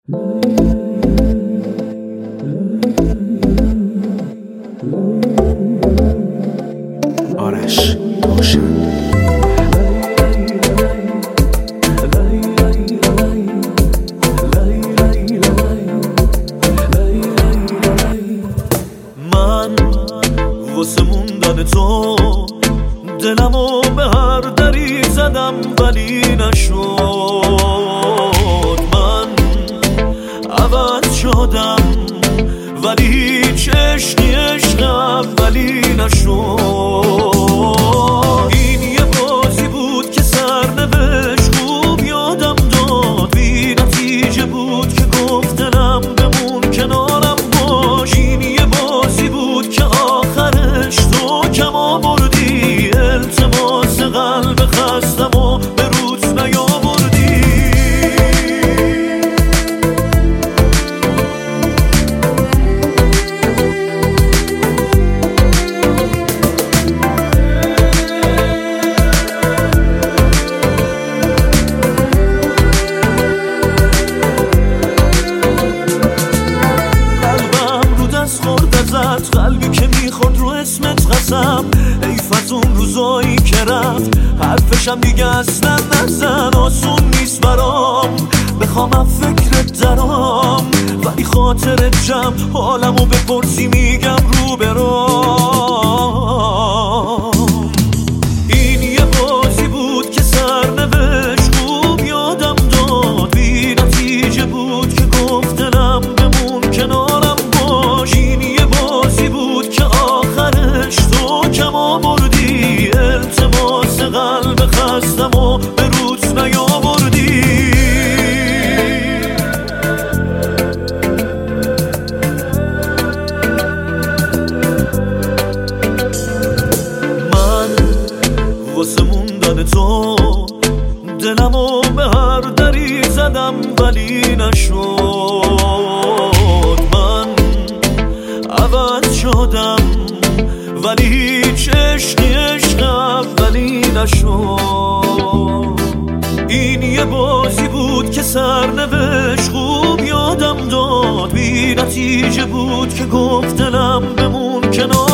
آرش روشن. من واسه موندن تو دلمو به هر دری زدم ولی نشد. من عوض شدم ولی هیچ عشقی عشق اولی نشد. این یه بازی بود که سرنوشت خوب یادم داد، بی نتیجه بود که گفت دلم بمون کنارم باش. این یه بازی بود که آخرش تو کم آوردی، التماس قلب خستم و به روز نیاوردی. قلبی که میخورد رو اسمت قسم، حیف از اون روزایی که رفت، حرفشم دیگه اصلا نزن. آسون نیست برام بخوام از فکرت درام، ولی خاطرت جمع حالمو بپرسی میگم رو برام. این یه بازی بود که سرنوشت خوب یادم داد، بی نتیجه بود که گفت دلم بمون کنارم باش. این یه بازی بود که آخرش تو کم آوردی، التماس قلب خستم و به روز نیاوردی. من واسه موندن تو دلمو به هر دری زدم ولی نشد. من عوض شدم ولی هیچ عشقی عشق اولی نشد. این یه بازی بود که سرنوشت خوب یادم داد، بی نتیجه بود که گفت دلم بمون کنار